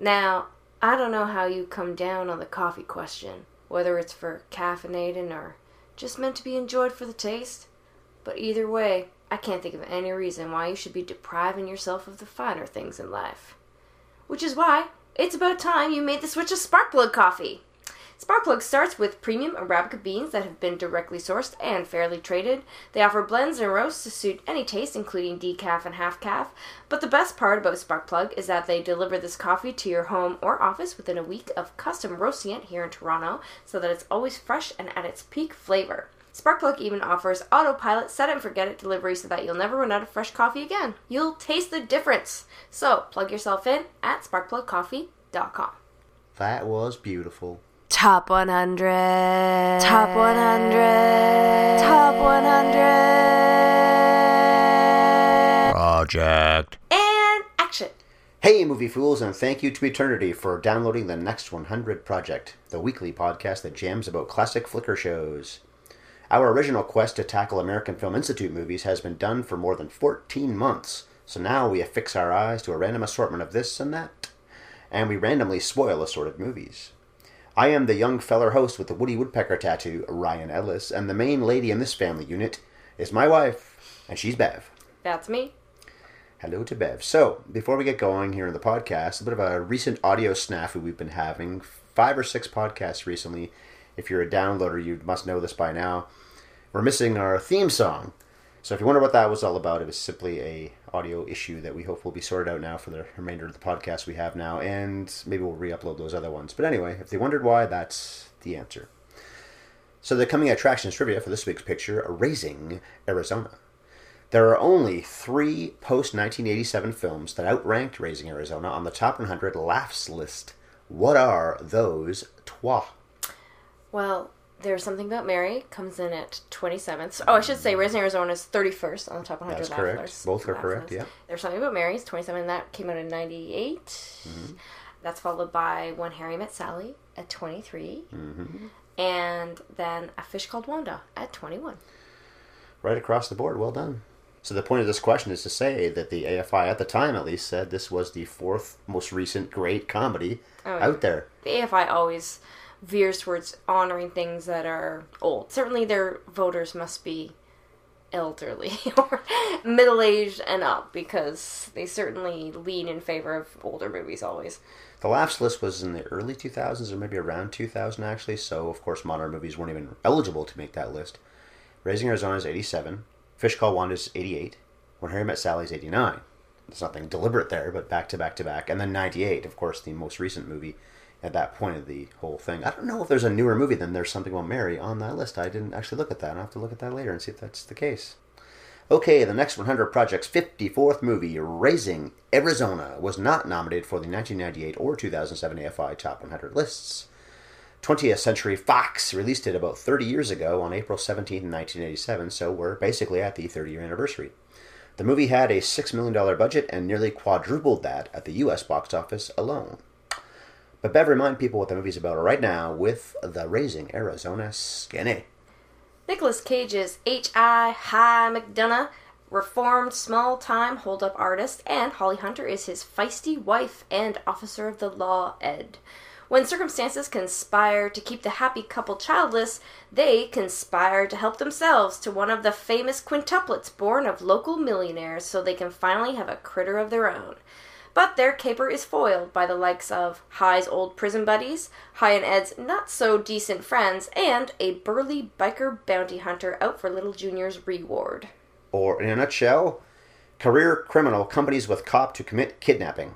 Now, I don't know how you come down on the coffee question, whether it's for caffeinating or just meant to be enjoyed for the taste. But either way, I can't think of any reason why you should be depriving yourself of the finer things in life. Which is why it's about time you made the switch to Sparkplug coffee. Sparkplug starts with premium Arabica beans that have been directly sourced and fairly traded. They offer blends and roasts to suit any taste, including decaf and half-calf. But the best part about Sparkplug is that they deliver this coffee to your home or office within a week of custom roasting it here in Toronto, so that it's always fresh and at its peak flavor. Sparkplug even offers autopilot set-it-and-forget-it delivery so that you'll never run out of fresh coffee again. You'll taste the difference. So, plug yourself in at sparkplugcoffee.com. That was beautiful. Top 100. Top 100. Top 100. Project. And action. Hey, movie fools, and thank you to Eternity for downloading the Next 100 Project, the weekly podcast that jams about classic flicker shows. Our original quest to tackle American Film Institute movies has been done for more than 14 months, so now we affix our eyes to a random assortment of this and that, and we randomly spoil assorted movies. I am the young feller host with the Woody Woodpecker tattoo, Ryan Ellis, and the main lady in this family unit is my wife, and she's Bev. That's me. Hello to Bev. So, before we get going here in the podcast, a bit of a recent audio snafu we've been having. 5 or 6 podcasts recently. If you're a downloader, you must know this by now. We're missing our theme song. So if you wonder what that was all about, it was simply a audio issue that we hope will be sorted out now for the remainder of the podcast we have now, and maybe we'll re-upload those other ones. But anyway, if they wondered why, that's the answer. So the coming attractions trivia for this week's picture, Raising Arizona. There are only 3 post-1987 films that outranked Raising Arizona on the top 100 laughs list. What are those trois? Well, There's Something About Mary comes in at 27th. Oh, I should say Raising Arizona is 31st on the top 100 That's laugh correct. list. Both are correct, list. yeah. There's Something About Mary is 27. That came out in 98. Mm-hmm. That's followed by When Harry Met Sally at 23. Mm-hmm. And then A Fish Called Wanda at 21. Right across the board. Well done. So the point of this question is to say that the AFI, at the time at least, said this was the 4th most recent great comedy out there. The AFI always veers towards honoring things that are old. Certainly their voters must be elderly or middle-aged and up, because they certainly lean in favor of older movies always. The laughs list was in the early 2000s, or maybe around 2000 actually, so of course modern movies weren't even eligible to make that list. Raising Arizona is 87, Fish Called Wanda is 88, When Harry Met Sally is 89. There's nothing deliberate there, but back to back to back. And then 98, of course, the most recent movie at that point of the whole thing. I don't know if there's a newer movie than There's Something About Mary on that list. I didn't actually look at that. I'll have to look at that later and see if that's the case. Okay, the Next 100 Project's 54th movie, Raising Arizona, was not nominated for the 1998 or 2007 AFI Top 100 lists. 20th Century Fox released it about 30 years ago on April 17, 1987, so we're basically at the 30-year anniversary. The movie had a $6 million budget and nearly quadrupled that at the U.S. box office alone. But Bev, remind people what the movie's about right now with the Raising Arizona Skinny. Nicolas Cage's H.I. McDonough, reformed small-time hold-up artist, and Holly Hunter is his feisty wife and officer of the law, Ed. When circumstances conspire to keep the happy couple childless, they conspire to help themselves to one of the famous quintuplets born of local millionaires so they can finally have a critter of their own. But their caper is foiled by the likes of High's old prison buddies, High and Ed's not-so-decent friends, and a burly biker bounty hunter out for Little Junior's reward. Or, in a nutshell, career criminal companies with cop to commit kidnapping.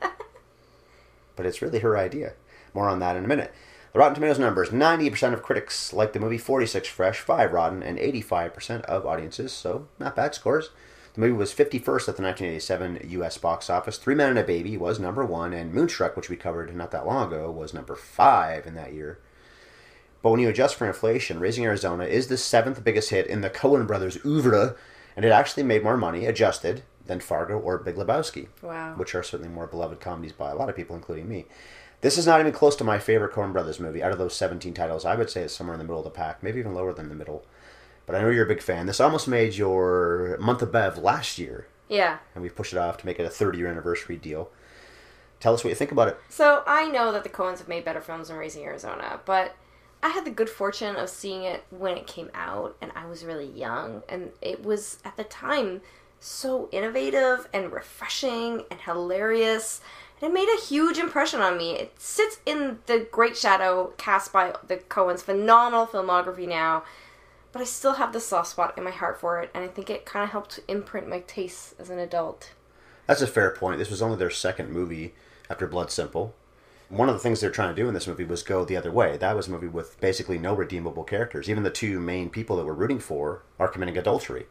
But it's really her idea. More on that in a minute. The Rotten Tomatoes numbers, 90% of critics like the movie, 46 fresh, 5 rotten, and 85% of audiences, so not bad scores. The movie was 51st at the 1987 U.S. box office. 3 Men and a Baby was number 1, and Moonstruck, which we covered not that long ago, was number 5 in that year. But when you adjust for inflation, Raising Arizona is the 7th biggest hit in the Coen brothers' oeuvre, and it actually made more money, adjusted, than Fargo or Big Lebowski. Wow. Which are certainly more beloved comedies by a lot of people, including me. This is not even close to my favorite Coen brothers movie. Out of those 17 titles, I would say it's somewhere in the middle of the pack, maybe even lower than the middle. But I know you're a big fan. This almost made your Month of Bev last year. Yeah. And we've pushed it off to make it a 30-year anniversary deal. Tell us what you think about it. So I know that the Coens have made better films than Raising Arizona, but I had the good fortune of seeing it when it came out, and I was really young, and it was, at the time, so innovative and refreshing and hilarious. And it made a huge impression on me. It sits in the great shadow cast by the Coens' phenomenal filmography now, but I still have the soft spot in my heart for it, and I think it kind of helped imprint my tastes as an adult. That's a fair point. This was only their second movie after Blood Simple. One of the things they're trying to do in this movie was go the other way. That was a movie with basically no redeemable characters. Even the two main people that we're rooting for are committing adultery.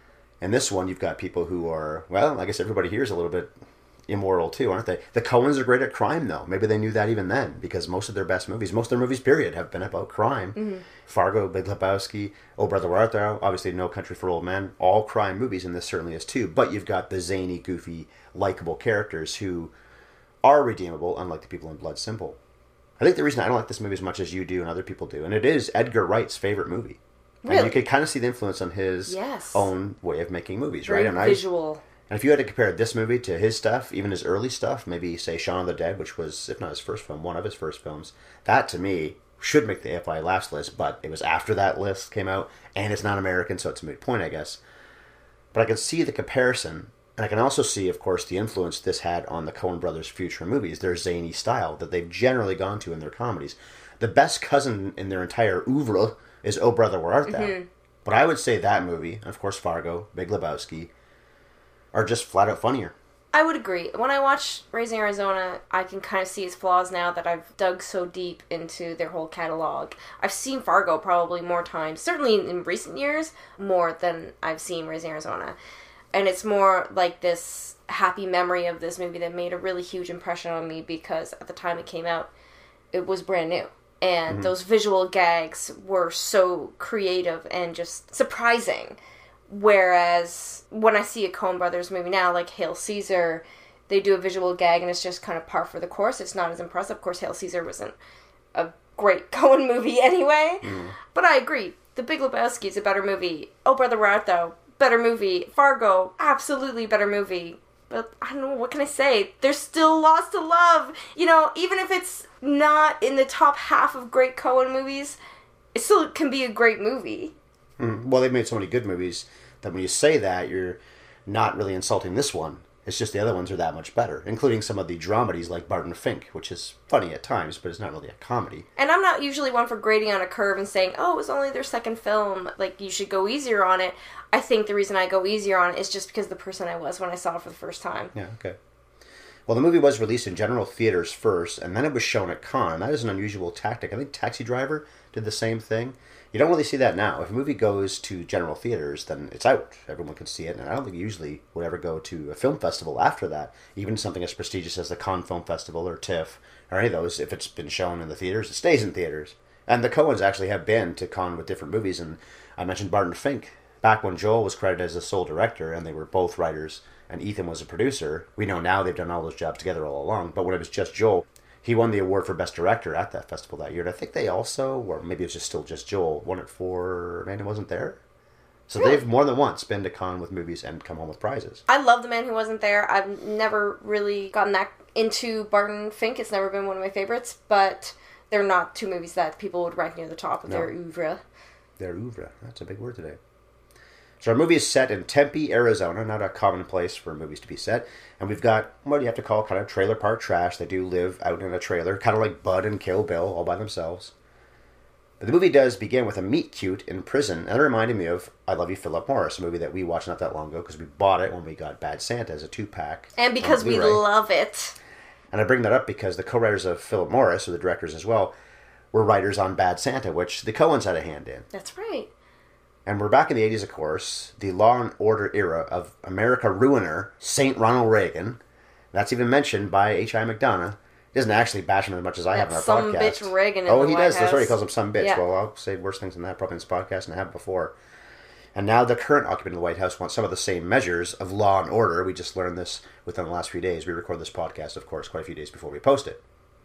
In this one, you've got people who are, well, I guess everybody here is a little bit immoral too, aren't they? The Coens are great at crime, though. Maybe they knew that even then, because most of their best movies, most of their movies, period, have been about crime. Mm-hmm. Fargo, Big Lebowski, Oh Brother, Where Art Thou, obviously No Country for Old Men, all crime movies, and this certainly is too. But you've got the zany, goofy, likable characters who are redeemable, unlike the people in Blood Simple. I think the reason I don't like this movie as much as you do and other people do, and it is Edgar Wright's favorite movie. Really? And you can kind of see the influence on his own way of making movies, very right? And visual. And if you had to compare this movie to his stuff, even his early stuff, maybe say Shaun of the Dead, which was, if not his first film, one of his first films, that to me should make the AFI Laughs list, but it was after that list came out, and it's not American, so it's a moot point, I guess. But I can see the comparison, and I can also see, of course, the influence this had on the Coen brothers' future movies, their zany style that they've generally gone to in their comedies. The best cousin in their entire oeuvre is Oh Brother, Where Art Thou? Mm-hmm. But I would say that movie, and of course Fargo, Big Lebowski, are just flat out funnier. I would agree. When I watch Raising Arizona, I can kind of see its flaws now that I've dug so deep into their whole catalog. I've seen Fargo probably more times, certainly in recent years, more than I've seen Raising Arizona. And it's more like this happy memory of this movie that made a really huge impression on me because at the time it came out, it was brand new. And those visual gags were so creative and just surprising. Whereas when I see a Coen Brothers movie now, like Hail Caesar, they do a visual gag and it's just kind of par for the course. It's not as impressive. Of course, Hail Caesar wasn't a great Coen movie anyway. But I agree. The Big Lebowski is a better movie. Oh Brother, Where Art Thou? Better movie. Fargo, absolutely better movie. But I don't know, what can I say? There's still lots to love. You know, even if it's not in the top half of great Coen movies, it still can be a great movie. Well, they've made so many good movies that when you say that, you're not really insulting this one. It's just the other ones are that much better, including some of the dramedies like Barton Fink, which is funny at times, but it's not really a comedy. And I'm not usually one for grading on a curve and saying, oh, it was only their second film, like, you should go easier on it. I think the reason I go easier on it is just because of the person I was when I saw it for the first time. Yeah, okay. Well, the movie was released in general theaters first, and then it was shown at Cannes. That is an unusual tactic. I think Taxi Driver did the same thing. You don't really see that now. If a movie goes to general theaters, then it's out. Everyone can see it, and I don't think you usually would ever go to a film festival after that. Even something as prestigious as the Cannes Film Festival or TIFF or any of those, if it's been shown in the theaters, it stays in theaters. And the Coens actually have been to Cannes with different movies, and I mentioned Barton Fink. Back when Joel was credited as the sole director, and they were both writers, and Ethan was a producer, we know now they've done all those jobs together all along, but when it was just Joel, he won the award for Best Director at that festival that year. And I think they also, or maybe it was just still just Joel, won it for Man Who Wasn't There. So really? They've more than once been to Cannes with movies and come home with prizes. I love The Man Who Wasn't There. I've never really gotten that into Barton Fink. It's never been one of my favorites, but they're not two movies that people would rank near the top of their oeuvre. Their oeuvre. That's a big word today. So our movie is set in Tempe, Arizona, not a common place for movies to be set. And we've got what you have to call kind of trailer park trash. They do live out in a trailer, kind of like Bud and Kill Bill, all by themselves. But the movie does begin with a meet cute in prison, and it reminded me of I Love You, Philip Morris, a movie that we watched not that long ago because we bought it when we got Bad Santa as a 2-pack. And because we love it. And I bring that up because the co-writers of Philip Morris, or the directors as well, were writers on Bad Santa, which the Coens had a hand in. That's right. And we're back in the 80s, of course, the Law and Order era of America ruiner, St. Ronald Reagan. That's even mentioned by H.I. McDonough. He doesn't actually bash him as much as I have in our some podcast. Some bitch Reagan in the White House. Does. That's right. He calls him some bitch. Yeah. Well, I'll say worse things than that probably in this podcast and I have before. And now the current occupant of the White House wants some of the same measures of law and order. We just learned this within the last few days. We record this podcast, of course, quite a few days before we post it.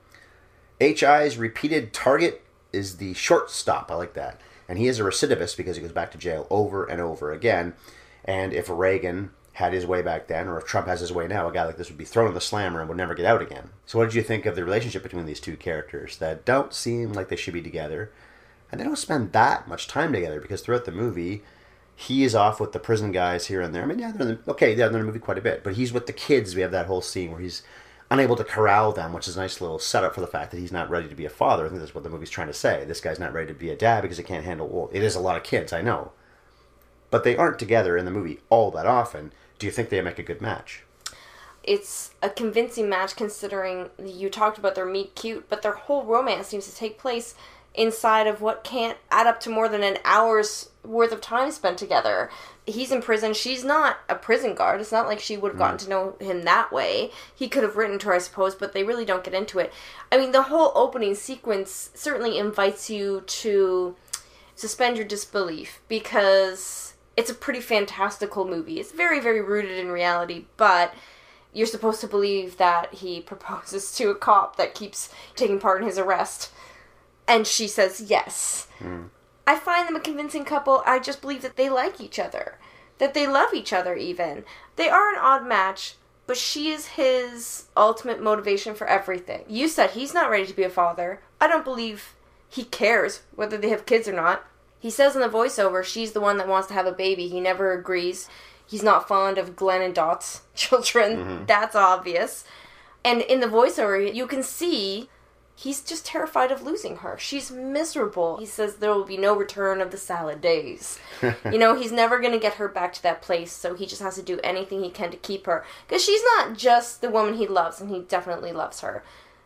H.I.'s repeated target is the shortstop. I like that. And he is a recidivist because he goes back to jail over and over again. And if Reagan had his way back then, or if Trump has his way now, a guy like this would be thrown in the slammer and would never get out again. So what did you think of the relationship between these two characters that don't seem like they should be together? And they don't spend that much time together, because throughout the movie, he is off with the prison guys here and there. I mean, yeah, they're in the movie quite a bit, but he's with the kids. We have that whole scene where he's unable to corral them, which is a nice little setup for the fact that he's not ready to be a father. I think that's what the movie's trying to say. This guy's not ready to be a dad because he can't handle... Well, it is a lot of kids, I know. But they aren't together in the movie all that often. Do you think they make a good match? It's a convincing match, considering you talked about their meet cute, but their whole romance seems to take place inside of what can't add up to more than an hour's worth of time spent together. He's in prison. She's not a prison guard. It's not like she would have gotten to know him that way. He could have written to her, I suppose, but they really don't get into it. I mean, the whole opening sequence certainly invites you to suspend your disbelief, because it's a pretty fantastical movie. It's very, very rooted in reality, but you're supposed to believe that he proposes to a cop that keeps taking part in his arrest. And she says yes. I find them a convincing couple. I just believe that they like each other. That they love each other, even. They are an odd match, but she is his ultimate motivation for everything. You said he's not ready to be a father. I don't believe he cares whether they have kids or not. He says in the voiceover, she's the one that wants to have a baby. He never agrees. He's not fond of Glenn and Dot's children. That's obvious. And in the voiceover, you can see... he's just terrified of losing her. She's miserable. He says there will be no return of the salad days. He's never going to get her back to that place, so he just has to do anything he can to keep her. Because she's not just the woman he loves, and he definitely loves her.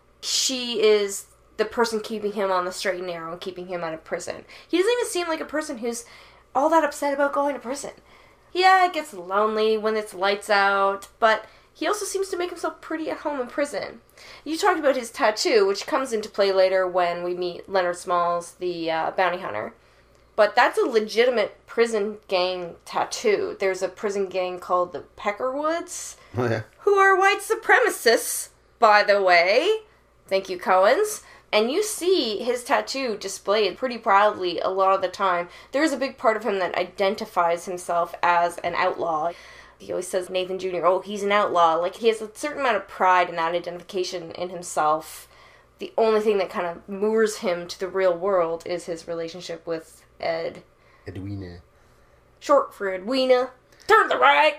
She is the person keeping him on the straight and narrow and keeping him out of prison. He doesn't even seem like a person who's all that upset about going to prison. Yeah, it gets lonely when it's lights out, but... he also seems to make himself pretty at home in prison. You talked about his tattoo, which comes into play later when we meet Leonard Smalls, the bounty hunter. But that's a legitimate prison gang tattoo. There's a prison gang called the Peckerwoods, who are white supremacists, by the way. Thank you, Coens. And you see his tattoo displayed pretty proudly a lot of the time. There is a big part of him that identifies himself as an outlaw. He always says Nathan Jr., oh, he's an outlaw. Like, he has a certain amount of pride and that identification in himself. The only thing that kind of moors him to the real world is his relationship with Ed. Edwina. Short for Edwina. Turn to the right!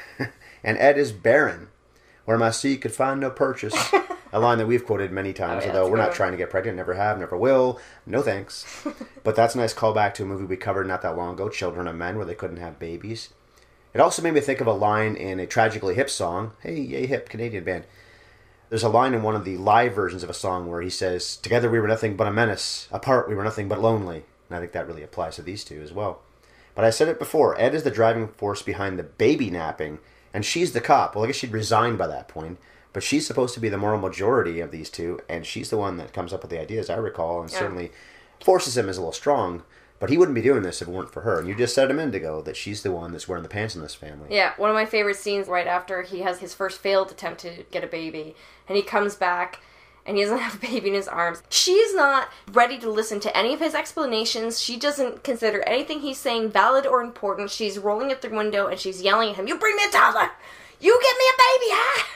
And Ed is barren, where my sea could find no purchase. A line that we've quoted many times, although we're not trying to get pregnant, never have, never will. No thanks. But that's a nice callback to a movie we covered not that long ago, Children of Men, where they couldn't have babies. It also made me think of a line in a Tragically Hip song. Hey, yay hip, Canadian band. There's a line in one of the live versions of a song where he says, together we were nothing but a menace, apart we were nothing but lonely. And I think that really applies to these two as well. But I said it before, Ed is the driving force behind the baby napping, and she's the cop. Well, I guess she'd resigned by that point, but she's supposed to be the moral majority of these two, and she's the one that comes up with the ideas, I recall, and certainly forces him as a little strong. But he wouldn't be doing this if it weren't for her. And you just said a minute ago that she's the one that's wearing the pants in this family. Yeah, one of my favorite scenes right after he has his first failed attempt to get a baby. And he comes back and he doesn't have a baby in his arms. She's not ready to listen to any of his explanations. She doesn't consider anything he's saying valid or important. She's rolling at the window and she's yelling at him, you bring me a toddler! You get me a baby,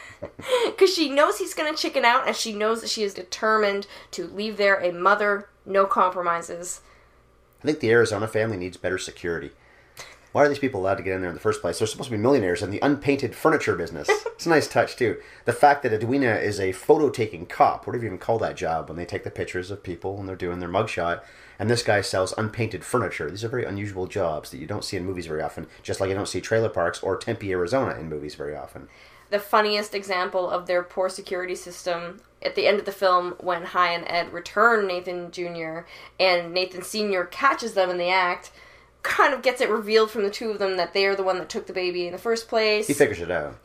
huh? Because she knows he's going to chicken out and she knows that she is determined to leave there a mother, no compromises. I think the Arizona family needs better security. Why are these people allowed to get in there in the first place? They're supposed to be millionaires in the unpainted furniture business. It's a nice touch, too. The fact that Edwina is a photo-taking cop, what do you even call that job when they take the pictures of people and they're doing their mugshot, and this guy sells unpainted furniture. These are very unusual jobs that you don't see in movies very often, just like you don't see trailer parks or Tempe, Arizona in movies very often. The funniest example of their poor security system at the end of the film when Hi and Ed return Nathan Jr. and Nathan Sr. catches them in the act, kind of gets it revealed from the two of them that they are the one that took the baby in the first place. He figures it out.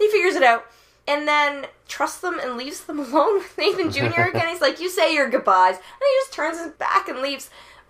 And then trusts them and leaves them alone with Nathan Jr. again. He's like, you say your goodbyes. And he just turns his back and leaves.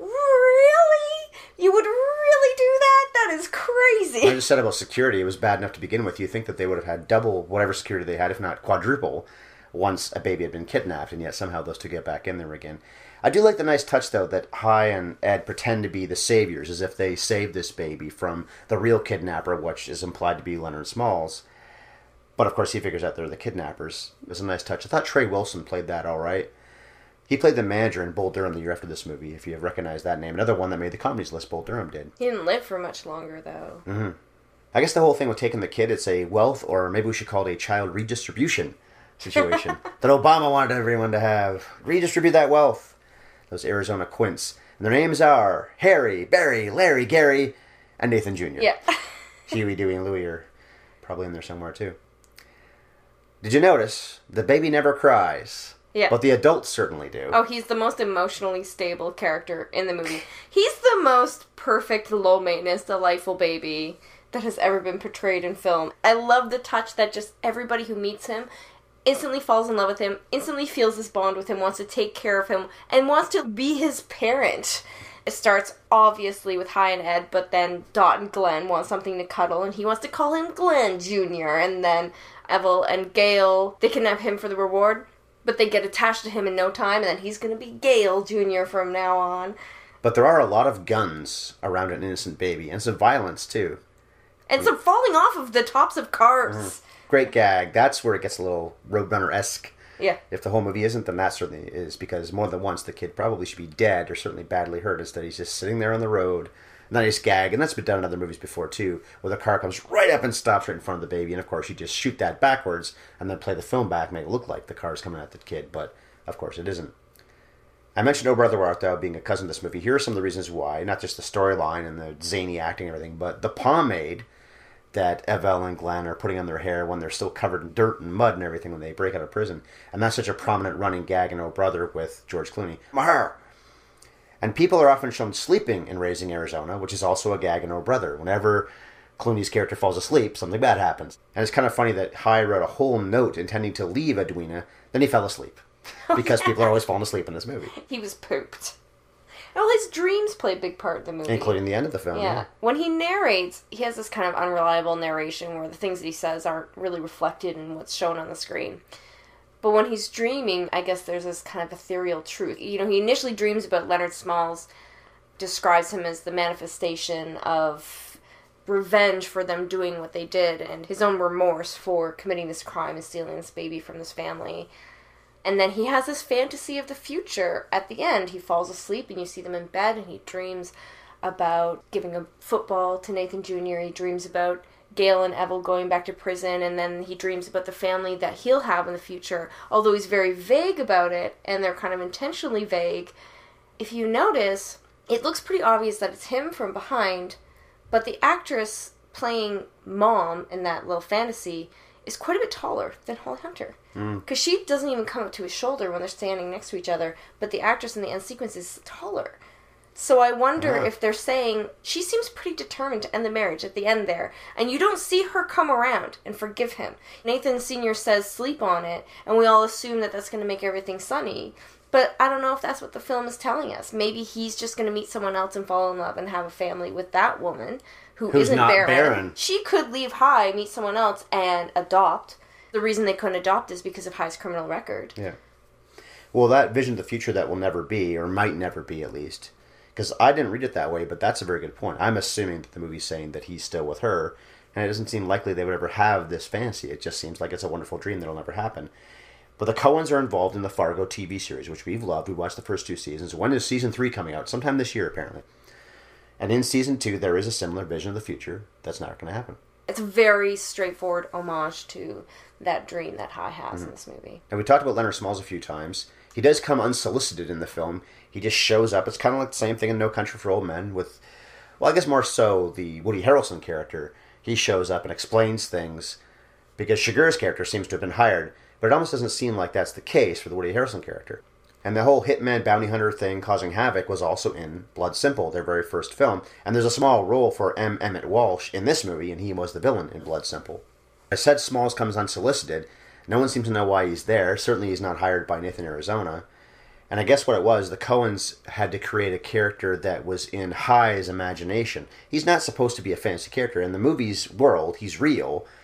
Really? You would really do that? That is crazy. I just said about security, it was bad enough to begin with. You think that they would have had double whatever security they had, if not quadruple. once a baby had been kidnapped, and yet somehow those two get back in there again. I do like the nice touch, though, that Hi and Ed pretend to be the saviors, as if they saved this baby from the real kidnapper, which is implied to be Leonard Smalls. But, of course, he figures out they're the kidnappers. It was a nice touch. I thought Trey Wilson played that all right. He played the manager in Bull Durham the year after this movie, if you recognize that name. Another one that made the comedies list, Bull Durham did. He didn't live for much longer, though. Mm-hmm. I guess the whole thing with taking the kid, it's a wealth, or maybe we should call it a child redistribution situation that Obama wanted everyone to have. Redistribute that wealth. Those Arizona quints. And their names are Harry, Barry, Larry, Gary, and Nathan Jr. Yeah. Huey, Dewey, and Louie are probably in there somewhere, too. Did you notice? The baby never cries. Yeah. But the adults certainly do. Oh, he's the most emotionally stable character in the movie. He's the most perfect, low-maintenance, delightful baby that has ever been portrayed in film. I love the touch that just everybody who meets him instantly falls in love with him, instantly feels this bond with him, wants to take care of him, and wants to be his parent. It starts, obviously, with Hi and Ed, but then Dot and Glenn want something to cuddle, and he wants to call him Glenn Jr., and then Evel and Gail, they kidnap him for the reward, but they get attached to him in no time, and then he's going to be Gail Jr. from now on. But there are a lot of guns around an innocent baby, and some violence, too. And some falling off of the tops of cars. Mm. Great gag. That's where it gets a little Roadrunner-esque. Yeah. If the whole movie isn't, then that certainly is, because more than once the kid probably should be dead or certainly badly hurt. Instead, he's just sitting there on the road. Nice gag, and that's been done in other movies before, too, where the car comes right up and stops right in front of the baby, and of course you just shoot that backwards and then play the film back, make it look like the car's coming at the kid, but of course it isn't. I mentioned O Brother Where Art Thou being a cousin of this movie. Here are some of the reasons why, not just the storyline and the zany acting and everything, but the pomade that Evel and Glenn are putting on their hair when they're still covered in dirt and mud and everything when they break out of prison. And that's such a prominent running gag in O Brother with George Clooney. My hair! And people are often shown sleeping in Raising Arizona, which is also a gag in O Brother. Whenever Clooney's character falls asleep, something bad happens. And it's kind of funny that Hi wrote a whole note intending to leave Edwina, then he fell asleep. Because people are always falling asleep in this movie. He was pooped. Well, his dreams play a big part in the movie. Including the end of the film, yeah. When he narrates, he has this kind of unreliable narration where the things that he says aren't really reflected in what's shown on the screen. But when he's dreaming, I guess there's this kind of ethereal truth. You know, he initially dreams about Leonard Smalls, describes him as the manifestation of revenge for them doing what they did, and his own remorse for committing this crime and stealing this baby from this family. And then he has this fantasy of the future. At the end, he falls asleep, and you see them in bed, and he dreams about giving a football to Nathan Jr. He dreams about Gail and Evel going back to prison, and then he dreams about the family that he'll have in the future, although he's very vague about it, and they're kind of intentionally vague. If you notice, it looks pretty obvious that it's him from behind, but the actress playing Mom in that little fantasy is quite a bit taller than Holly Hunter. Because she doesn't even come up to his shoulder when they're standing next to each other, but the actress in the end sequence is taller. So I wonder if they're saying, she seems pretty determined to end the marriage at the end there, and you don't see her come around and forgive him. Nathan Sr. says sleep on it, and we all assume that that's going to make everything sunny. But I don't know if that's what the film is telling us. Maybe he's just going to meet someone else and fall in love and have a family with that woman who's isn't not barren. She could leave Hi, meet someone else, and adopt. The reason they couldn't adopt is because of Hi's criminal record. Yeah. Well, that vision of the future that will never be, or might never be at least, because I didn't read it that way, but that's a very good point. I'm assuming that the movie's saying that he's still with her, and it doesn't seem likely they would ever have this fantasy. It just seems like it's a wonderful dream that'll never happen. But the Coens are involved in the Fargo TV series, which we've loved. We watched the first 2 seasons. When is season 3 coming out? Sometime this year, apparently. And in season 2, there is a similar vision of the future that's not going to happen. It's a very straightforward homage to that dream that Hi has in this movie. And we talked about Leonard Smalls a few times. He does come unsolicited in the film. He just shows up. It's kind of like the same thing in No Country for Old Men with, well, I guess more so the Woody Harrelson character. He shows up and explains things because Chigurh's character seems to have been hired, but it almost doesn't seem like that's the case for the Woody Harrelson character. And the whole hitman bounty hunter thing causing havoc was also in Blood Simple, their very first film. And there's a small role for M. Emmett Walsh in this movie, and he was the villain in Blood Simple. I said Smalls comes unsolicited. No one seems to know why he's there. Certainly he's not hired by Nathan Arizona. And I guess what it was, the Coens had to create a character that was in Hi's imagination. He's not supposed to be a fantasy character. In the movie's world, he's real,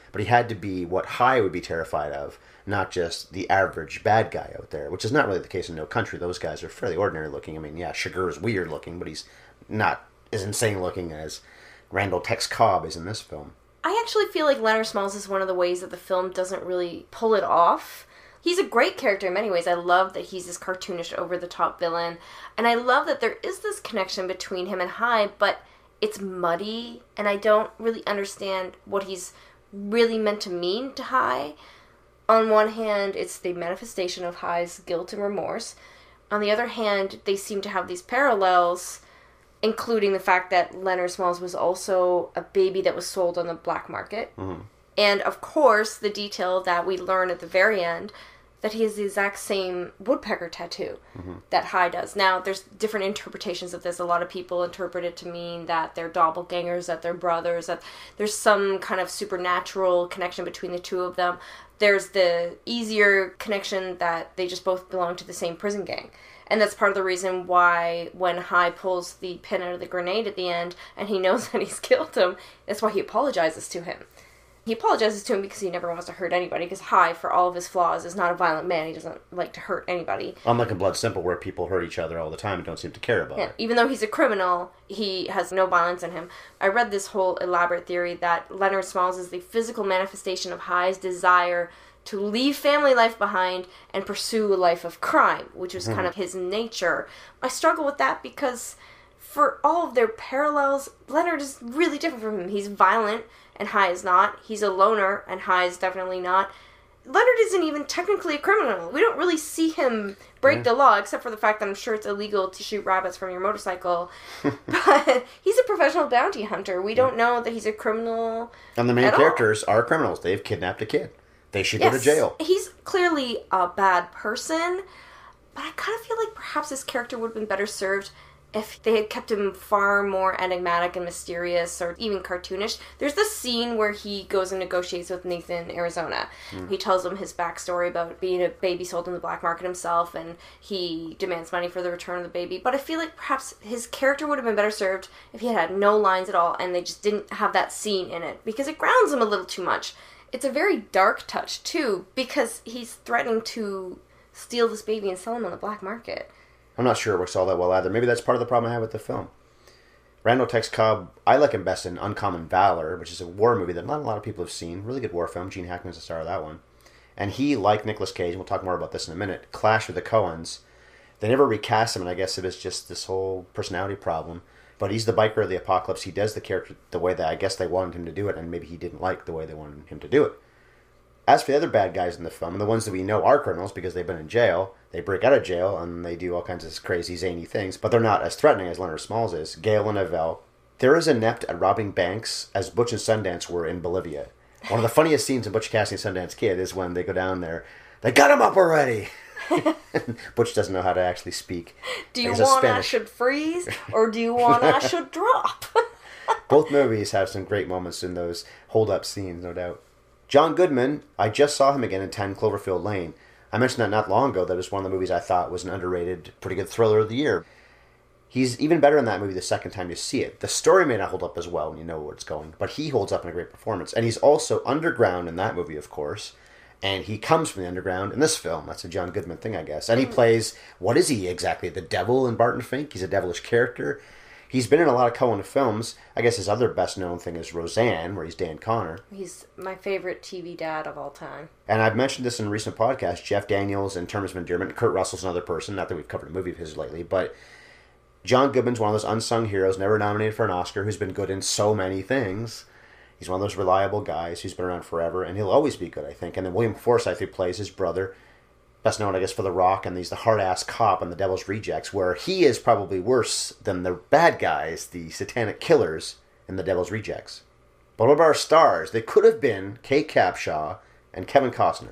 but he had to be what High would be terrified of, not just the average bad guy out there, which is not really the case in No Country. Those guys are fairly ordinary looking. I mean, yeah, Chigurh is weird looking, but he's not as insane looking as Randall Tex Cobb is in this film. I actually feel like Leonard Smalls is one of the ways that the film doesn't really pull it off. He's a great character in many ways. I love that he's this cartoonish, over-the-top villain. And I love that there is this connection between him and High, but it's muddy, and I don't really understand what he's really meant to mean to High. On one hand, it's the manifestation of High's guilt and remorse. On the other hand, they seem to have these parallels, including the fact that Leonard Smalls was also a baby that was sold on the black market. Mm-hmm. And, of course, the detail that we learn at the very end, that he has the exact same woodpecker tattoo that High does. Now, there's different interpretations of this. A lot of people interpret it to mean that they're doppelgangers, that they're brothers, that there's some kind of supernatural connection between the two of them. There's the easier connection that they just both belong to the same prison gang. And that's part of the reason why when High pulls the pin out of the grenade at the end and he knows that he's killed him, that's why he apologizes to him. He apologizes to him because he never wants to hurt anybody, because High, for all of his flaws, is not a violent man. He doesn't like to hurt anybody. Unlike in Blood Simple, where people hurt each other all the time and don't seem to care about it. Even though he's a criminal, he has no violence in him. I read this whole elaborate theory that Leonard Smalls is the physical manifestation of High's desire to leave family life behind and pursue a life of crime, which was kind of his nature. I struggle with that because for all of their parallels, Leonard is really different from him. He's violent, and High is not. He's a loner, and High is definitely not. Leonard isn't even technically a criminal. We don't really see him break the law, except for the fact that I'm sure it's illegal to shoot rabbits from your motorcycle. But he's a professional bounty hunter. We don't know that he's a criminal. And the main characters are criminals. They've kidnapped a kid. They should go to jail. He's clearly a bad person, but I kind of feel like perhaps his character would have been better served if they had kept him far more enigmatic and mysterious, or even cartoonish. There's this scene where he goes and negotiates with Nathan, Arizona. He tells him his backstory about being a baby sold in the black market himself, and he demands money for the return of the baby. But I feel like perhaps his character would have been better served if he had no lines at all, and they just didn't have that scene in it, because it grounds him a little too much. It's a very dark touch, too, because he's threatening to steal this baby and sell him on the black market. I'm not sure it works all that well either. Maybe that's part of the problem I have with the film. Randall Tex Cobb, I like him best in Uncommon Valor, which is a war movie that not a lot of people have seen. Really good war film. Gene Hackman's the star of that one. And he, like Nicolas Cage, and we'll talk more about this in a minute, clashed with the Coens. They never recast him, and I guess it was just this whole personality problem. But he's the biker of the apocalypse. He does the character the way that I guess they wanted him to do it, and maybe he didn't like the way they wanted him to do it. As for the other bad guys in the film, and the ones that we know are criminals because they've been in jail, they break out of jail and they do all kinds of crazy, zany things, but they're not as threatening as Leonard Smalls is. Gale and Avell. They're as inept at robbing banks as Butch and Sundance were in Bolivia. One of the funniest scenes in Butch Cassidy and Sundance Kid is when they go down there. They got him up already! Butch doesn't know how to actually speak. Do you want I should freeze, or do you want I should drop? Both movies have some great moments in those hold-up scenes, no doubt. John Goodman, I just saw him again in 10 Cloverfield Lane. I mentioned that not long ago. That was one of the movies I thought was an underrated, pretty good thriller of the year. He's even better in that movie the second time you see it. The story may not hold up as well when you know where it's going, but he holds up in a great performance. And he's also underground in that movie, of course. And he comes from the underground in this film. That's a John Goodman thing, I guess. And he plays, what is he exactly? The devil in Barton Fink? He's a devilish character. He's been in a lot of Coen films. I guess his other best-known thing is Roseanne, where he's Dan Connor. He's my favorite TV dad of all time. And I've mentioned this in a recent podcast. Jeff Daniels in Terms of Endearment. Kurt Russell's another person. Not that we've covered a movie of his lately, but John Goodman's one of those unsung heroes, never nominated for an Oscar, who's been good in so many things. He's one of those reliable guys who's been around forever, and he'll always be good, I think. And then William Forsythe, who plays his brother, best known, I guess, for The Rock, and he's the hard-ass cop in The Devil's Rejects, where he is probably worse than the bad guys, the satanic killers, in The Devil's Rejects. But what about our stars? They could have been Kate Capshaw and Kevin Costner.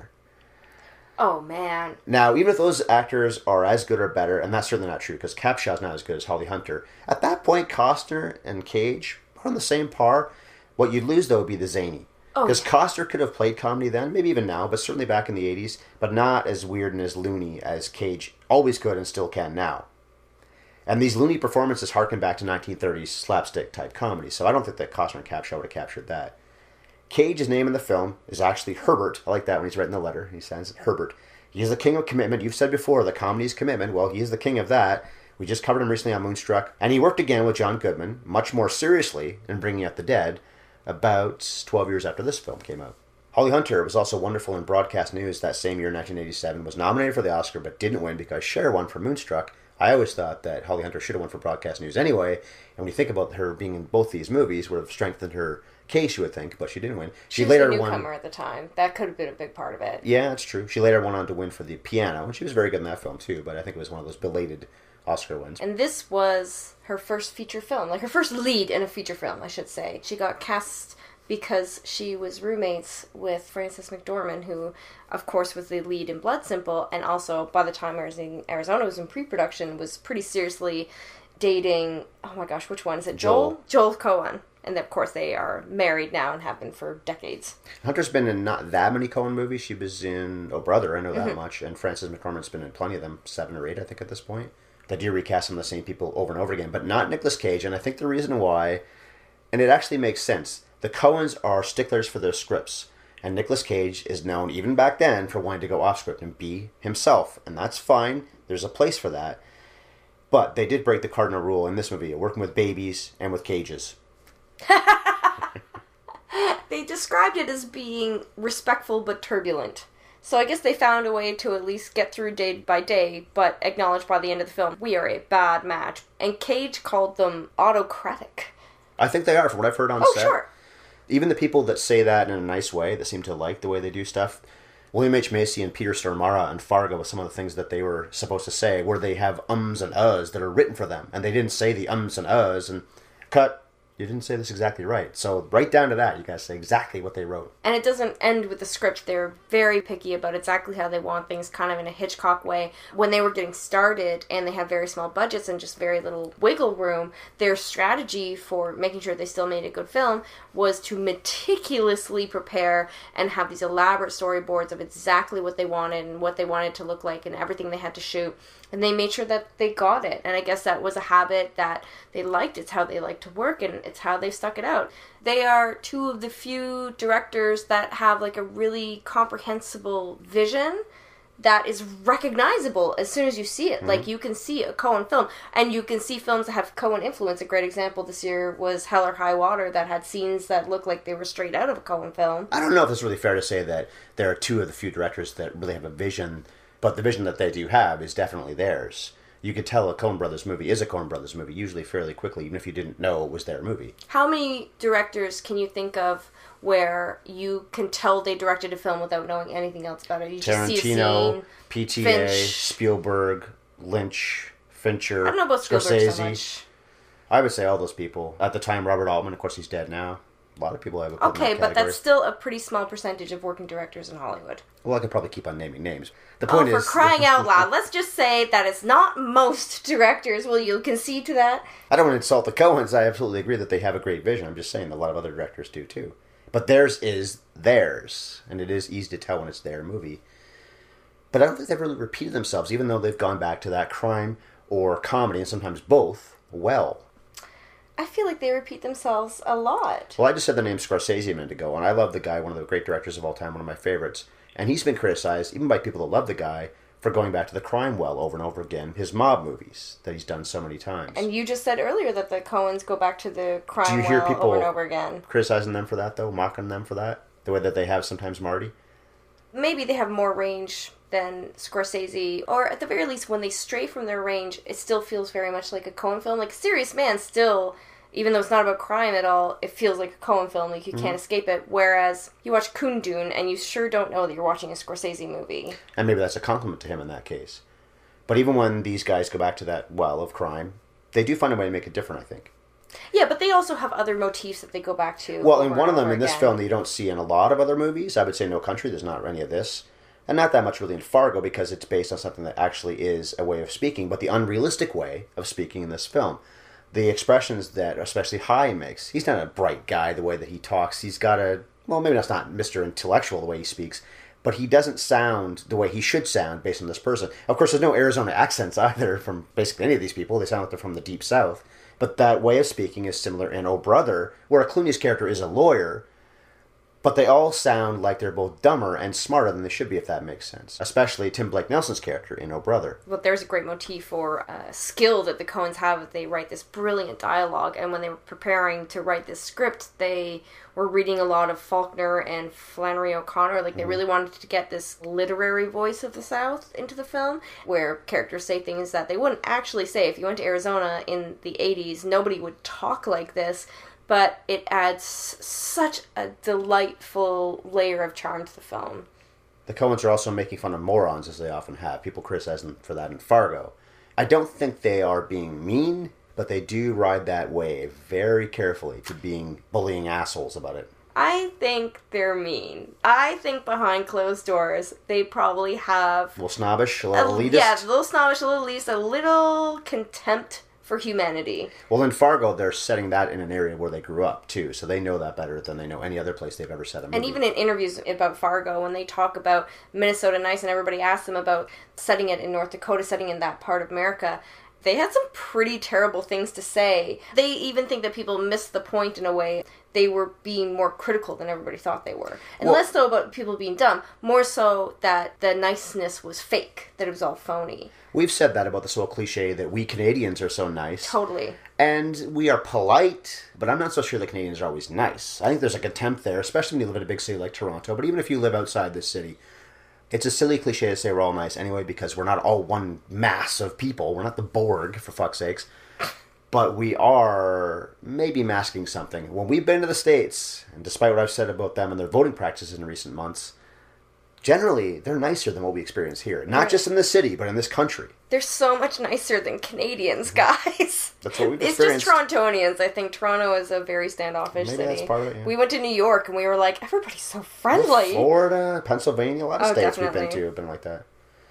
Oh, man. Now, even if those actors are as good or better, and that's certainly not true, because Capshaw's not as good as Holly Hunter, at that point, Costner and Cage are on the same par. What you'd lose, though, would be the zany. Because Costner could have played comedy then, maybe even now, but certainly back in the 80s, but not as weird and as loony as Cage always could and still can now. And these loony performances harken back to 1930s slapstick-type comedy, so I don't think that Costner and Capshaw would have captured that. Cage's name in the film is actually Herbert. I like that when he's writing the letter. He says Herbert. He is the king of commitment. You've said before, the comedy's commitment. Well, he is the king of that. We just covered him recently on Moonstruck. And he worked again with John Goodman, much more seriously in Bringing Out the Dead, about 12 years after this film came out. Holly Hunter was also wonderful in broadcast news that same year, 1987, was nominated for the Oscar but didn't win because Cher won for Moonstruck. I always thought that Holly Hunter should have won for broadcast news anyway, and when you think about her being in both these movies, would have strengthened her case, you would think, but she didn't win. She was later a newcomer at the time. That could have been a big part of it. Yeah, that's true. She later went on to win for The Piano, and she was very good in that film too, but I think it was one of those belated Oscar wins. And this was her first feature film, like her first lead in a feature film, I should say. She got cast because she was roommates with Frances McDormand, who, of course, was the lead in Blood Simple, and also, by the time Arizona was in pre-production, was pretty seriously dating, oh my gosh, which one is it? Joel Coen. And, of course, they are married now and have been for decades. Hunter's been in not that many Coen movies. She was in Oh Brother, I know that much, and Frances McDormand's been in plenty of them, 7 or 8, I think, at this point. They do recast some of the same people over and over again, but not Nicolas Cage, and I think the reason why, and it actually makes sense, the Coens are sticklers for their scripts, and Nicolas Cage is known, even back then, for wanting to go off script and be himself, and that's fine. There's a place for that. But they did break the cardinal rule in this movie, working with babies and with cages. They described it as being respectful but turbulent. So I guess they found a way to at least get through day by day, but acknowledged by the end of the film, we are a bad match. And Cage called them autocratic. I think they are, from what I've heard on set. Oh, sure. Even the people that say that in a nice way, that seem to like the way they do stuff, William H. Macy and Peter Stormare and Fargo, with some of the things that they were supposed to say, where they have ums and uhs that are written for them, and they didn't say the ums and uhs, and cut, you didn't say this exactly right. So right down to that, you gotta say exactly what they wrote. And it doesn't end with the script. They're very picky about exactly how they want things, kind of in a Hitchcock way. When they were getting started, and they have very small budgets and just very little wiggle room, their strategy for making sure they still made a good film was to meticulously prepare and have these elaborate storyboards of exactly what they wanted and what they wanted to look like and everything they had to shoot. And they made sure that they got it. And I guess that was a habit that they liked. It's how they like to work, and it's how they stuck it out. They are two of the few directors that have like a really comprehensible vision that is recognizable as soon as you see it. Mm-hmm. Like, you can see a Coen film, and you can see films that have Coen influence. A great example this year was Hell or High Water, that had scenes that looked like they were straight out of a Coen film. I don't know if it's really fair to say that there are two of the few directors that really have a vision, but the vision that they do have is definitely theirs. You could tell a Coen Brothers movie is a Coen Brothers movie usually fairly quickly, even if you didn't know it was their movie. How many directors can you think of where you can tell they directed a film without knowing anything else about it? You just see a scene. PTA, Finch. Spielberg, Lynch, Fincher, I don't know about Spielberg Scorsese. so much. I would say all those people. At the time, Robert Altman, of course, he's dead now. A lot of people have a Okay, but that's still a pretty small percentage of working directors in Hollywood. Well, I could probably keep on naming names. The point is, for crying out loud, let's just say that it's not most directors. Will you concede to that? I don't want to insult the Coens. I absolutely agree that they have a great vision. I'm just saying a lot of other directors do too. But theirs is theirs, and it is easy to tell when it's their movie. But I don't think they've really repeated themselves, even though they've gone back to that crime or comedy, and sometimes both, well. I feel like they repeat themselves a lot. Well, I just said the name Scorsese a minute ago, and I love the guy, one of the great directors of all time, one of my favorites. And he's been criticized, even by people that love the guy, for going back to the crime well over and over again, his mob movies that he's done so many times. And you just said earlier that the Coens go back to the crime well over and over again. Criticizing them for that, though? Mocking them for that? The way that they have sometimes Marty? Maybe they have more range than Scorsese, or at the very least, when they stray from their range, it still feels very much like a Coen film. Like, Serious Man still, even though it's not about crime at all, it feels like a Coen film, like you can't escape it. Whereas you watch Kundun, and you sure don't know that you're watching a Scorsese movie. And maybe that's a compliment to him in that case. But even when these guys go back to that well of crime, they do find a way to make it different, I think. Yeah, but they also have other motifs that they go back to. Well, and one of them in this film that you don't see in a lot of other movies, I would say No Country, there's not any of this. And not that much really in Fargo, because it's based on something that actually is a way of speaking, but the unrealistic way of speaking in this film. The expressions that especially High makes. He's not a bright guy the way that he talks. He's got a, well, maybe that's not Mr. Intellectual the way he speaks, but he doesn't sound the way he should sound based on this person. Of course, there's no Arizona accents either from basically any of these people. They sound like they're from the Deep South. But that way of speaking is similar in Oh Brother, where Clooney's character is a lawyer, But they all sound like they're both dumber and smarter than they should be, if that makes sense. Especially Tim Blake Nelson's character in Oh Brother. Well, there's a great motif for skill that the Coens have. They write this brilliant dialogue, and when they were preparing to write this script, they were reading a lot of Faulkner and Flannery O'Connor. Like, they really wanted to get this literary voice of the South into the film, where characters say things that they wouldn't actually say. If you went to Arizona in the 80s, nobody would talk like this. But it adds such a delightful layer of charm to the film. The Coens are also making fun of morons, as they often have. People criticize them for that in Fargo. I don't think they are being mean, but they do ride that wave very carefully to being bullying assholes about it. I think they're mean. I think behind closed doors, they probably have... A little snobbish, a little elitist. Yeah, a little snobbish, a little elitist, a little contempt for humanity. Well, in Fargo, they're setting that in an area where they grew up, too, so they know that better than they know any other place they've ever set a movie. And even in interviews about Fargo, when they talk about Minnesota Nice and everybody asks them about setting it in North Dakota, setting in that part of America, they had some pretty terrible things to say. They even think that people missed the point in a way. They were being more critical than everybody thought they were. And less so about people being dumb, more so that the niceness was fake, that it was all phony. We've said that about this whole cliche that we Canadians are so nice. Totally. And we are polite, but I'm not so sure that Canadians are always nice. I think there's a contempt there, especially when you live in a big city like Toronto. But even if you live outside this city, it's a silly cliche to say we're all nice anyway, because we're not all one mass of people. We're not the Borg, for fuck's sakes. But we are maybe masking something. When we've been to the States, and despite what I've said about them and their voting practices in recent months, generally, they're nicer than what we experience here. Not just in this city, but in this country. They're so much nicer than Canadians, guys. That's what we've It's experienced. just Torontonians. I think Toronto is a very standoffish city. That's part of it, yeah. We went to New York, and we were like, everybody's so friendly. Florida, Pennsylvania, a lot of states we've been to have been like that.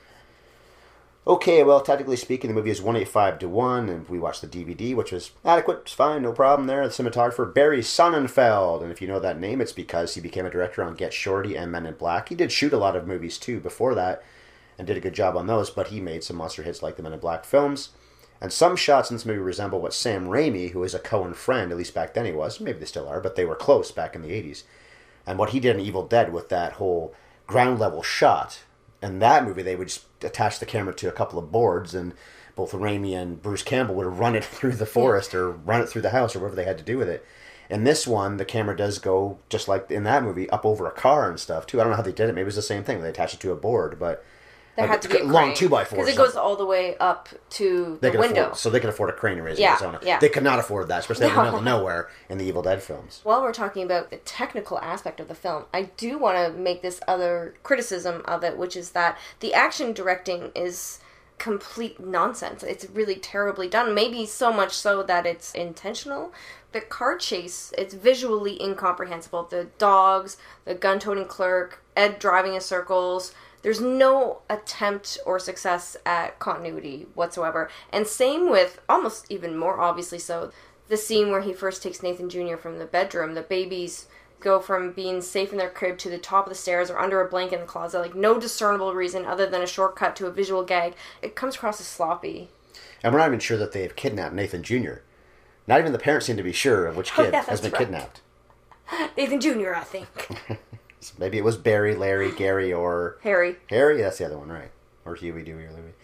Okay, well, technically speaking, the movie is 185-1, and we watched the DVD, which was adequate. It's fine, no problem there. The cinematographer, Barry Sonnenfeld, and if you know that name, it's because he became a director on Get Shorty and Men in Black. He did shoot a lot of movies, too, before that, and did a good job on those, but he made some monster hits like the Men in Black films. And some shots in this movie resemble what Sam Raimi, who is a Coen friend, at least back then he was, maybe they still are, but they were close back in the 80s, and what he did in Evil Dead with that whole ground-level shot. In that movie, they would just attach the camera to a couple of boards, and both Raimi and Bruce Campbell would run it through the forest or run it through the house or whatever they had to do with it. In this one, the camera does go, just like in that movie, up over a car and stuff, too. I don't know how they did it. Maybe it was the same thing. They attached it to a board, but... There had to be a long crane. 2x4. Because it goes all the way up to the window. So they could afford a crane in Raising Arizona. Yeah. They could not afford that, especially in the middle of nowhere in the Evil Dead films. While we're talking about the technical aspect of the film, I do want to make this other criticism of it, which is that the action directing is complete nonsense. It's really terribly done. Maybe so much so that it's intentional. The car chase, it's visually incomprehensible. The dogs, the gun-toting clerk, Ed driving in circles... There's no attempt or success at continuity whatsoever. And same with, almost even more obviously so, the scene where he first takes Nathan Jr. from the bedroom. The babies go from being safe in their crib to the top of the stairs or under a blanket in the closet. Like, no discernible reason other than a shortcut to a visual gag. It comes across as sloppy. And we're not even sure that they've kidnapped Nathan Jr. Not even the parents seem to be sure of which kid has been kidnapped. Nathan Jr., I think. Maybe it was Barry, Larry, Gary, or... Harry. Harry? That's the other one, right. Or Huey, Dewey, or Louie.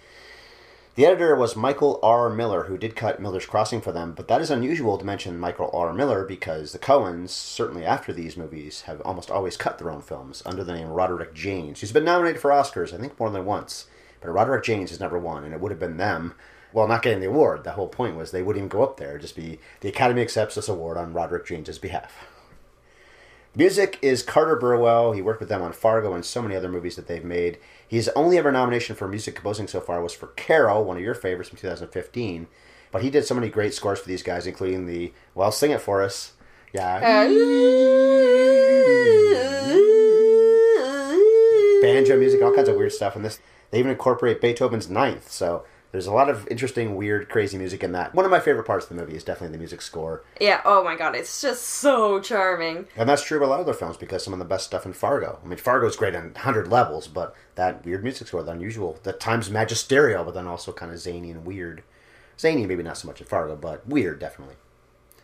The editor was Michael R. Miller, who did cut Miller's Crossing for them, but that is unusual to mention Michael R. Miller because the Coens, certainly after these movies, have almost always cut their own films under the name Roderick Jaynes. He's been nominated for Oscars, I think more than once, but Roderick Jaynes has never won, and it would have been them, well, not getting the award. The whole point was they wouldn't even go up there. Just be the Academy accepts this award on Roderick Jaynes' behalf. Music is Carter Burwell. He worked with them on Fargo and so many other movies that they've made. His only ever nomination for music composing so far was for Carol, one of your favorites from 2015. But he did so many great scores for these guys, including the, well, sing it for us. Yeah. Banjo music, all kinds of weird stuff in this. They even incorporate Beethoven's Ninth, so... There's a lot of interesting, weird, crazy music in that. One of my favorite parts of the movie is definitely the music score. Yeah, oh my god, it's just so charming. And that's true of a lot of their films, because some of the best stuff in Fargo. I mean, Fargo's great on 100 levels, but that weird music score, the unusual, the times magisterial, but then also kind of zany and weird. Zany, maybe not so much in Fargo, but weird, definitely.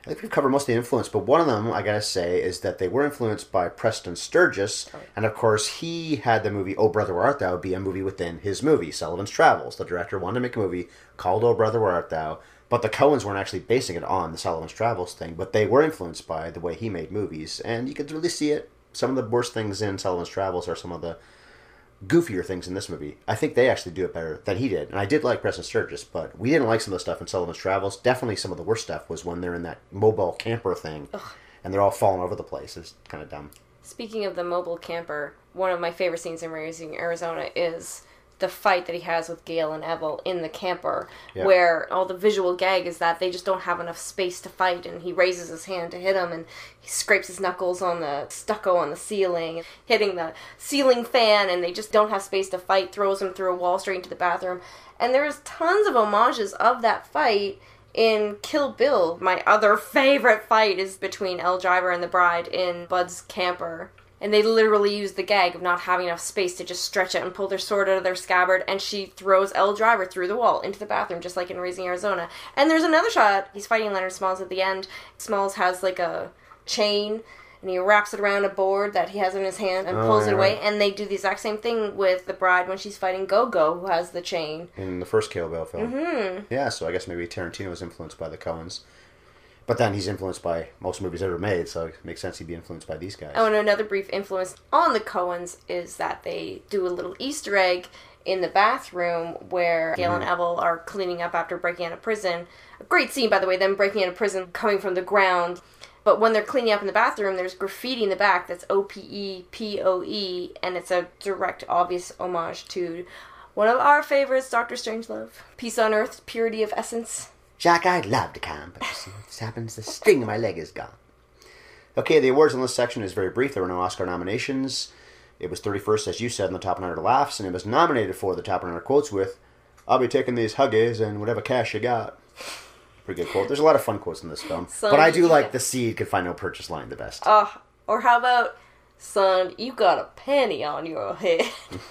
I think we've covered most of the influence, but one of them, I gotta say, is that they were influenced by Preston Sturges, and of course he had the movie Oh Brother Where Art Thou be a movie within his movie, Sullivan's Travels. The director wanted to make a movie called Oh Brother Where Art Thou, but the Coens weren't actually basing it on the Sullivan's Travels thing, but they were influenced by the way he made movies, and you could really see it. Some of the worst things in Sullivan's Travels are some of the goofier things in this movie. I think they actually do it better than he did. And I did like Preston Sturges, but we didn't like some of the stuff in Sullivan's Travels. Definitely some of the worst stuff was when they're in that mobile camper thing. Ugh. And they're all falling over the place. It's kind of dumb. Speaking of the mobile camper, one of my favorite scenes in Raising Arizona is the fight that he has with Gale and Evel in the camper, where all the visual gag is that they just don't have enough space to fight, and he raises his hand to hit him, and he scrapes his knuckles on the stucco on the ceiling, hitting the ceiling fan, and they just don't have space to fight, throws him through a wall straight into the bathroom. And there's tons of homages of that fight in Kill Bill. My other favorite fight is between Elle Driver and the bride in Bud's camper. And they literally use the gag of not having enough space to just stretch out and pull their sword out of their scabbard, and she throws Elle Driver through the wall into the bathroom, just like in Raising Arizona. And there's another shot. He's fighting Leonard Smalls at the end. Smalls has like a chain, and he wraps it around a board that he has in his hand and pulls it away. And they do the exact same thing with the bride when she's fighting Go-Go, who has the chain. In the first Kill Bill film. Mm-hmm. Yeah, so I guess maybe Tarantino was influenced by the Coens. But then he's influenced by most movies ever made, so it makes sense he'd be influenced by these guys. Oh, and another brief influence on the Coens is that they do a little Easter egg in the bathroom where Gale and Evel are cleaning up after breaking out of prison. A great scene, by the way, them breaking out of prison, coming from the ground. But when they're cleaning up in the bathroom, there's graffiti in the back that's OPEPOE, and it's a direct, obvious homage to one of our favorites, Dr. Strangelove. Peace on Earth, purity of essence. Jack, I'd love to come, but you see what happens, the string of my leg is gone. Okay, the awards on this section is very brief. There were no Oscar nominations. It was 31st, as you said, in the Top 100 Laughs, and it was nominated for the Top 100 Quotes with, "I'll be taking these Huggies and whatever cash you got." Pretty good quote. There's a lot of fun quotes in this film. Son, but I do like the seed could find no purchase line the best. Or how about, son, you got a penny on your head.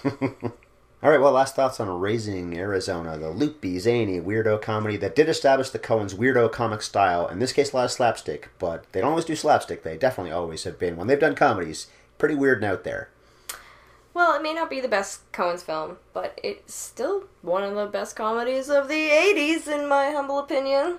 All right, well, last thoughts on Raising Arizona, the loopy, zany, weirdo comedy that did establish the Coens' weirdo comic style. In this case, a lot of slapstick, but they don't always do slapstick. They definitely always have been, when they've done comedies, pretty weird and out there. Well, it may not be the best Coens film, but it's still one of the best comedies of the 80s, in my humble opinion.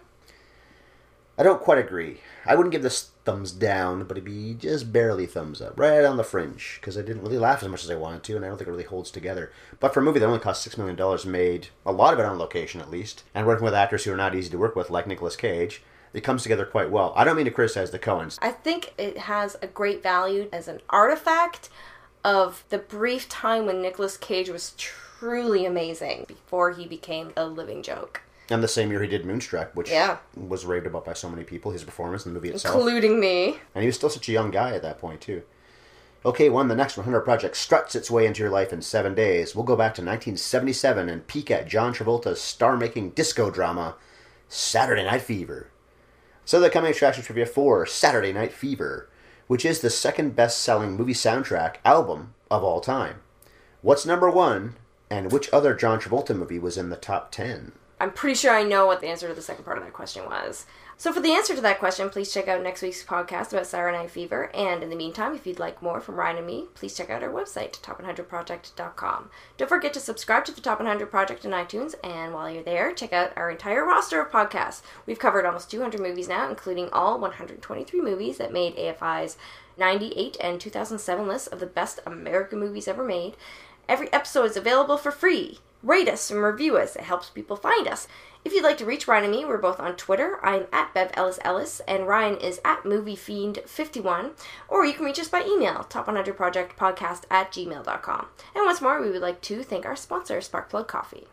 I don't quite agree. I wouldn't give this thumbs down, but it'd be just barely thumbs up, right on the fringe, because I didn't really laugh as much as I wanted to, and I don't think it really holds together. But for a movie that only cost $6 million, made a lot of it on location at least, and working with actors who are not easy to work with, like Nicolas Cage, it comes together quite well. I don't mean to criticize the Coens. I think it has a great value as an artifact of the brief time when Nicolas Cage was truly amazing before he became a living joke. And the same year he did Moonstruck, which was raved about by so many people, his performance in the movie itself. Including me. And he was still such a young guy at that point, too. Okay, the next 100 Project struts its way into your life in 7 days. We'll go back to 1977 and peek at John Travolta's star-making disco drama, Saturday Night Fever. So the coming attraction trivia for Saturday Night Fever, which is the second best-selling movie soundtrack album of all time. What's number one, and which other John Travolta movie was in the top 10? I'm pretty sure I know what the answer to the second part of that question was. So for the answer to that question, please check out next week's podcast about Saturday Night Fever. And in the meantime, if you'd like more from Ryan and me, please check out our website, top100project.com. Don't forget to subscribe to the Top 100 Project in iTunes. And while you're there, check out our entire roster of podcasts. We've covered almost 200 movies now, including all 123 movies that made AFI's 98 and 2007 lists of the best American movies ever made. Every episode is available for free. Rate us and review us. It helps people find us. If you'd like to reach Ryan and me, we're both on Twitter. I'm at BevEllisEllis, and Ryan is at MovieFiend51. Or you can reach us by email, top100projectpodcast@gmail.com. And once more, we would like to thank our sponsor, Sparkplug Coffee.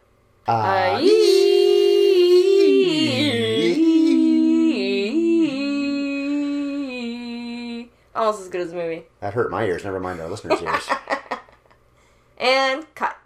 Almost as good as the movie. That hurt my ears, never mind our listeners' ears. And cut.